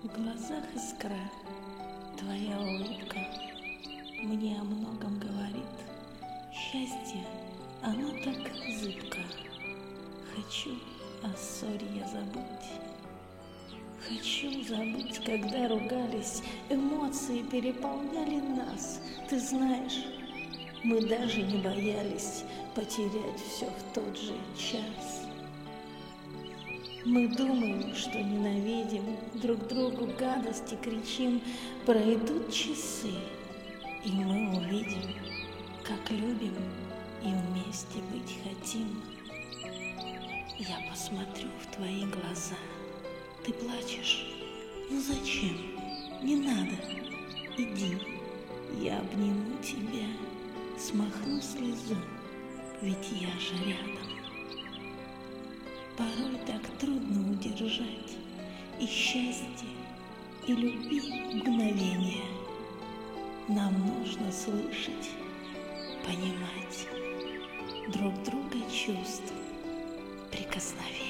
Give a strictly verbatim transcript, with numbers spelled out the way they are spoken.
В глазах искра, твоя улыбка мне о многом говорит. Счастье, оно так зыбко. Хочу о ссоре я забыть. Хочу забыть, когда ругались, эмоции переполняли нас. Ты знаешь, мы даже не боялись потерять все в тот же час. Мы думаем, что ненавидим, друг другу гадости кричим. Пройдут часы, и мы увидим, как любим и вместе быть хотим. Я посмотрю в твои глаза. Ты плачешь? Ну зачем? Не надо. Иди, я обниму тебя, смахну слезу, ведь я же рядом. Порой так трудно удержать и счастье, и любви мгновение. Нам нужно слышать, понимать друг друга чувств, прикосновения.